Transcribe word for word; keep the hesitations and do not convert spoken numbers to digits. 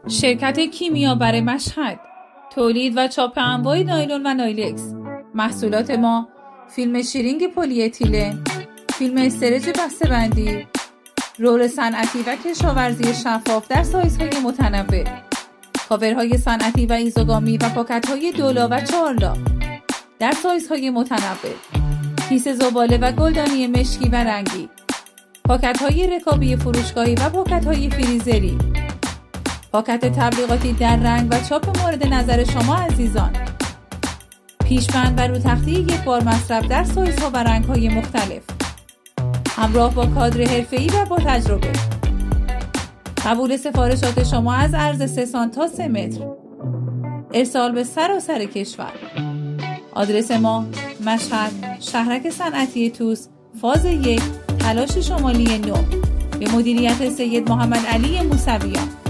شرکت کیمیا برای مشهد، تولید و چاپ انواع نایلون و نایلکس. محصولات ما: فیلم شیرینگ پلی اتیلن، فیلم استرچ بسته‌بندی، رول صنعتی و کشاورزی شفاف در سایزهای متنوع، کاورهای صنعتی و ایزوگامی و پاکت‌های دولا و چهارلا در سایزهای متنوع، کیسه زباله و گلدانی مشکی و رنگی، پاکت‌های رکابی فروشگاهی و پاکت‌های فریزری، پاکت تبلیغاتی در رنگ و چاپ مورد نظر شما عزیزان، پیشبند و رو تختی یک بار مصرف در سایزها و رنگ‌های مختلف، همراه با کادر حرفه‌ای و با تجربه. قبول سفارشات شما از عرض سه سانت تا سه متر. ارسال به سراسر کشور. آدرس ما: مشهد، شهرک صنعتی توس، فاز یک، تلاش شمالی نو، به مدیریت سید محمد علی موسویان.